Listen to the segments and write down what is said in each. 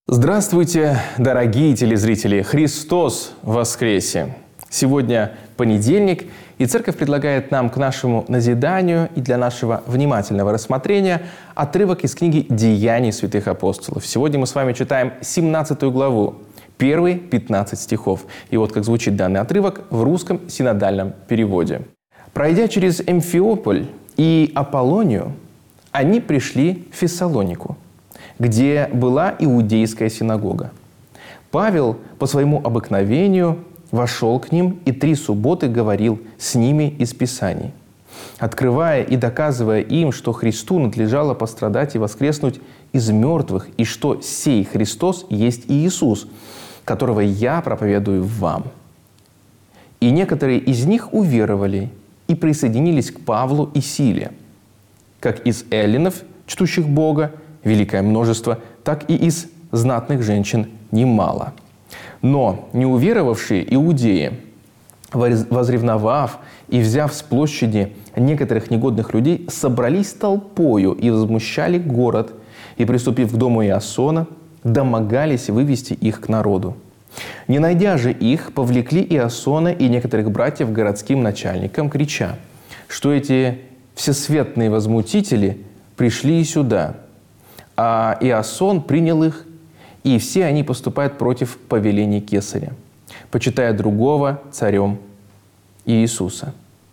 Здравствуйте, дорогие телезрители! Христос воскресе! Сегодня понедельник, и Церковь предлагает нам к нашему назиданию и для нашего внимательного рассмотрения отрывок из книги «Деяний святых апостолов». Сегодня мы с вами читаем 17 главу, первые 15 стихов. И вот как звучит данный отрывок в русском синодальном переводе. «Пройдя через Амфиополь и Аполлонию, они пришли в Фессалонику, где была иудейская синагога. Павел по своему обыкновению вошел к ним и 3 субботы говорил с ними из Писаний, открывая и доказывая им, что Христу надлежало пострадать и воскреснуть из мертвых, и что сей Христос есть Иисус, которого я проповедую вам. И некоторые из них уверовали и присоединились к Павлу и Силе, как из эллинов, чтущих Бога, великое множество, так и из знатных женщин немало. Но неуверовавшие иудеи, возревновав и взяв с площади некоторых негодных людей, собрались толпою и возмущали город, и, приступив к дому Иасона, домогались вывести их к народу. Не найдя же их, повлекли Иасона и некоторых братьев к городским начальникам, крича, что эти всесветные возмутители пришли и сюда. А Иасон принял их, и все они поступают против повеления Кесаря, почитая другого царем Иисуса.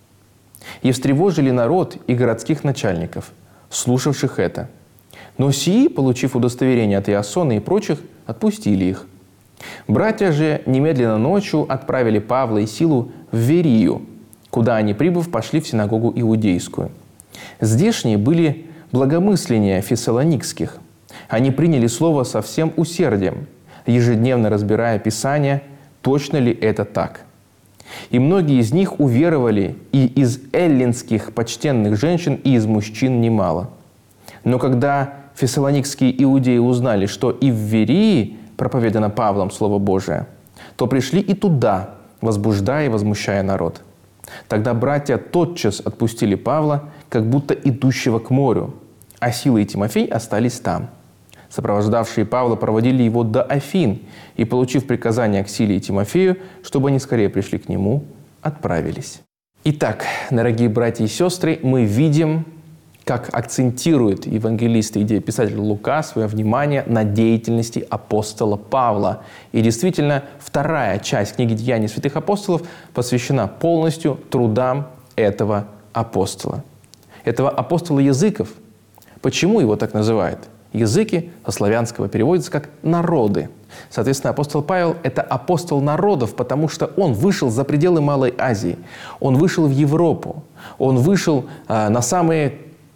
И встревожили народ и городских начальников, слушавших это. Но сии, получив удостоверение от Иасона и прочих, отпустили их. Братья же немедленно ночью отправили Павла и Силу в Верию, куда они, прибыв, пошли в синагогу иудейскую. Здешние были благомысленнее фессалоникских. Они приняли слово со всем усердием, ежедневно разбирая Писание, точно ли это так. И многие из них уверовали и из эллинских почтенных женщин, и из мужчин немало. Но когда фессалоникские иудеи узнали, что и в Верии проповедано Павлом Слово Божие, то пришли и туда, возбуждая и возмущая народ. Тогда братья тотчас отпустили Павла, как будто идущего к морю, а Сила и Тимофей остались там. Сопровождавшие Павла проводили его до Афин и, получив приказание к Силе и Тимофею, чтобы они скорее пришли к нему, отправились. Итак, дорогие братья и сестры, мы видим, как акцентирует евангелист и писатель Лука свое внимание на деятельности апостола Павла. И действительно, вторая часть книги «Деяний святых апостолов» посвящена полностью трудам этого апостола. Этого апостола языков. Почему его так называют? Языки со славянского переводятся как «народы». Соответственно, апостол Павел – это апостол народов, потому что он вышел за пределы Малой Азии. Он вышел в Европу. Он вышел на самые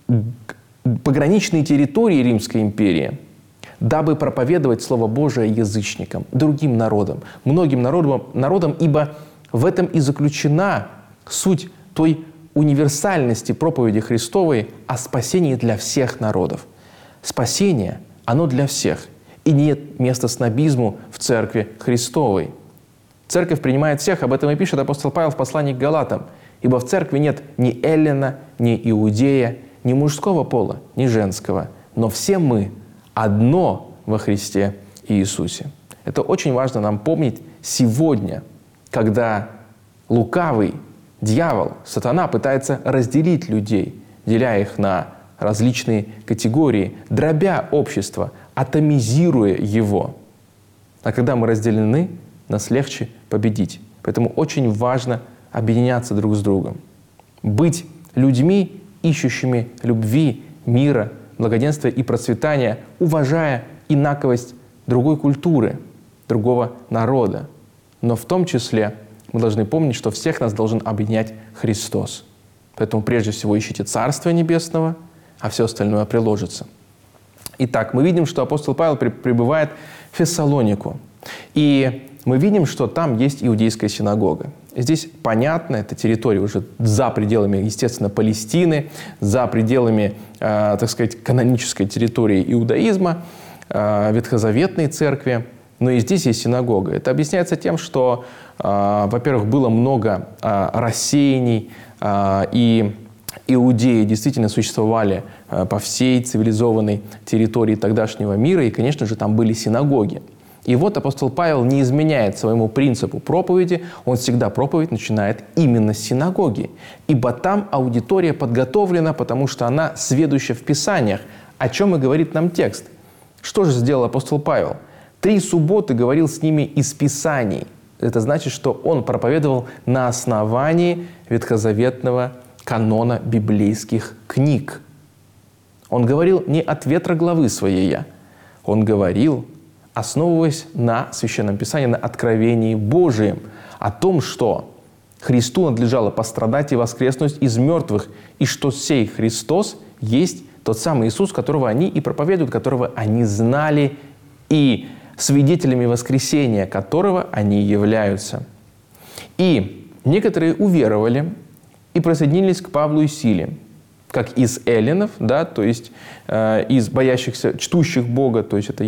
пограничные территории Римской империи, дабы проповедовать Слово Божие язычникам, другим народам, многим народам, ибо в этом и заключена суть той универсальности проповеди Христовой о спасении для всех народов. Спасение, оно для всех. И нет места снобизму в Церкви Христовой. Церковь принимает всех, об этом и пишет апостол Павел в послании к Галатам. Ибо в Церкви нет ни эллина, ни иудея, ни мужского пола, ни женского. Но все мы одно во Христе Иисусе. Это очень важно нам помнить сегодня, когда лукавый дьявол, сатана пытается разделить людей, деля их на различные категории, дробя общество, атомизируя его. А когда мы разделены, нас легче победить. Поэтому очень важно объединяться друг с другом. Быть людьми, ищущими любви, мира, благоденствия и процветания, уважая инаковость другой культуры, другого народа. Но в том числе мы должны помнить, что всех нас должен объединять Христос. Поэтому прежде всего ищите Царствия Небесного, а все остальное приложится. Итак, мы видим, что апостол Павел прибывает в Фессалонику. И мы видим, что там есть иудейская синагога. Здесь понятно, это территория уже за пределами, естественно, Палестины, за пределами, так сказать, канонической территории иудаизма, ветхозаветной церкви. Но и здесь есть синагога. Это объясняется тем, что, во-первых, было много рассеяний и иудеи действительно существовали по всей цивилизованной территории тогдашнего мира, и, конечно же, там были синагоги. И вот апостол Павел не изменяет своему принципу проповеди, он всегда проповедь начинает именно с синагоги, ибо там аудитория подготовлена, потому что она сведуща в Писаниях, о чем и говорит нам текст. Что же сделал апостол Павел? 3 субботы говорил с ними из Писаний. Это значит, что он проповедовал на основании ветхозаветного канона библейских книг. Он говорил не от ветра главы своей «я». Он говорил, основываясь на Священном Писании, на откровении Божием, о том, что Христу надлежало пострадать и воскреснуть из мертвых, и что сей Христос есть тот самый Иисус, которого они и проповедуют, которого они знали, и свидетелями воскресения которого они являются. И некоторые уверовали и присоединились к Павлу и Силе, как из эллинов, да, то есть из боящихся, чтущих Бога, то есть это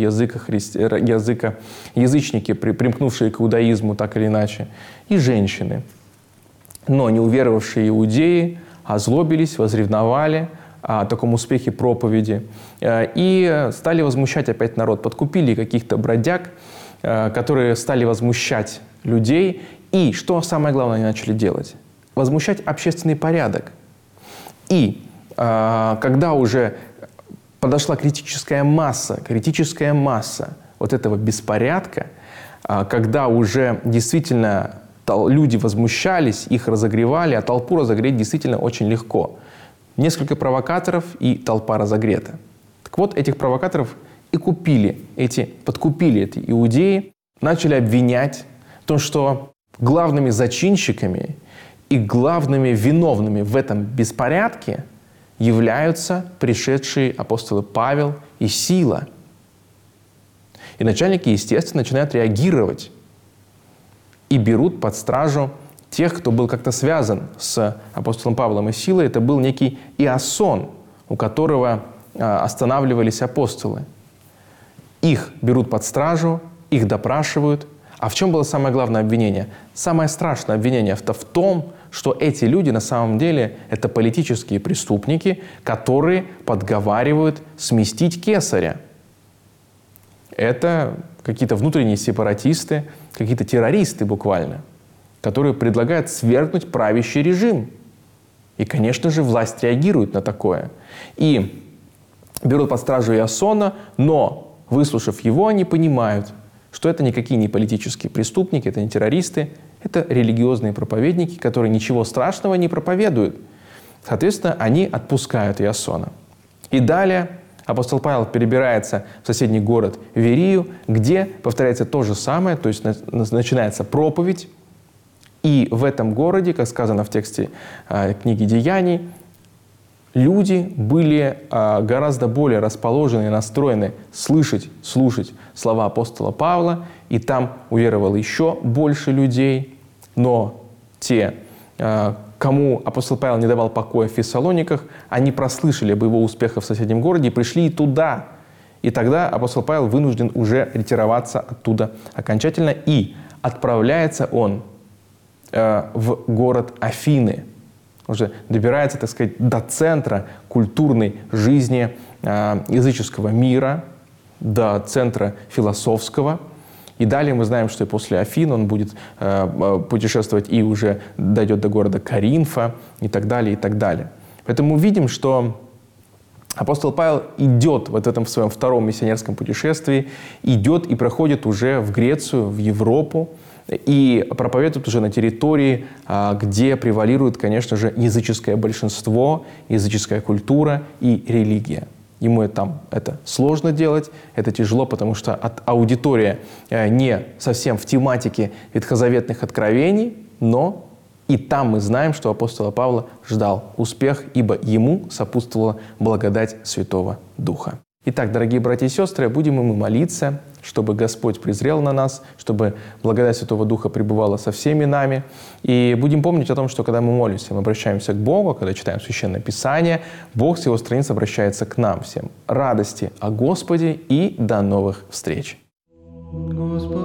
язычники, примкнувшие к иудаизму так или иначе, и женщины. Но не уверовавшие иудеи озлобились, возревновали о таком успехе проповеди и стали возмущать опять народ. Подкупили каких-то бродяг, которые стали возмущать людей. И что самое главное они начали делать? Возмущать общественный порядок. И когда уже подошла критическая масса вот этого беспорядка, когда уже действительно люди возмущались, их разогревали, а толпу разогреть действительно очень легко. Несколько провокаторов, и толпа разогрета. Так вот, этих провокаторов и подкупили эти иудеи, начали обвинять в том, что главными зачинщиками и главными виновными в этом беспорядке являются пришедшие апостолы Павел и Сила. И начальники, естественно, начинают реагировать и берут под стражу тех, кто был как-то связан с апостолом Павлом и Силой. Это был некий Иасон, у которого останавливались апостолы. Их берут под стражу, их допрашивают. А в чем было самое главное обвинение? Самое страшное обвинение в том, что эти люди на самом деле это политические преступники, которые подговаривают сместить кесаря. Это какие-то внутренние сепаратисты, какие-то террористы буквально, которые предлагают свергнуть правящий режим. И, конечно же, власть реагирует на такое. И берут под стражу Иасона, но, выслушав его, они понимают, что это никакие не политические преступники, это не террористы, это религиозные проповедники, которые ничего страшного не проповедуют. Соответственно, они отпускают Иасона. И далее апостол Павел перебирается в соседний город Верию, где повторяется то же самое, то есть начинается проповедь. И в этом городе, как сказано в тексте книги «Деяний», люди были гораздо более расположены и настроены слушать слова апостола Павла, и там уверовало еще больше людей. Но те, кому апостол Павел не давал покоя в Фессалониках, они прослышали об его успехах в соседнем городе и пришли и туда. И тогда апостол Павел вынужден уже ретироваться оттуда окончательно, и отправляется он в город Афины. Уже добирается, так сказать, до центра культурной жизни языческого мира, до центра философского. И далее мы знаем, что и после Афин он будет путешествовать и уже дойдет до города Коринфа и так далее, и так далее. Поэтому мы видим, что апостол Павел идет вот в этом своем втором миссионерском путешествии, идет и проходит уже в Грецию, в Европу, и проповедует уже на территории, где превалирует, конечно же, языческое большинство, языческая культура и религия. Ему это сложно делать, это тяжело, потому что аудитория не совсем в тематике ветхозаветных откровений, но и там мы знаем, что апостола Павла ждал успех, ибо ему сопутствовала благодать Святого Духа. Итак, дорогие братья и сестры, будем мы молиться, чтобы Господь презрел на нас, чтобы благодать Святого Духа пребывала со всеми нами. И будем помнить о том, что когда мы молимся, мы обращаемся к Богу, когда читаем Священное Писание, Бог с Его страниц обращается к нам всем. Радости о Господе и до новых встреч! Господь.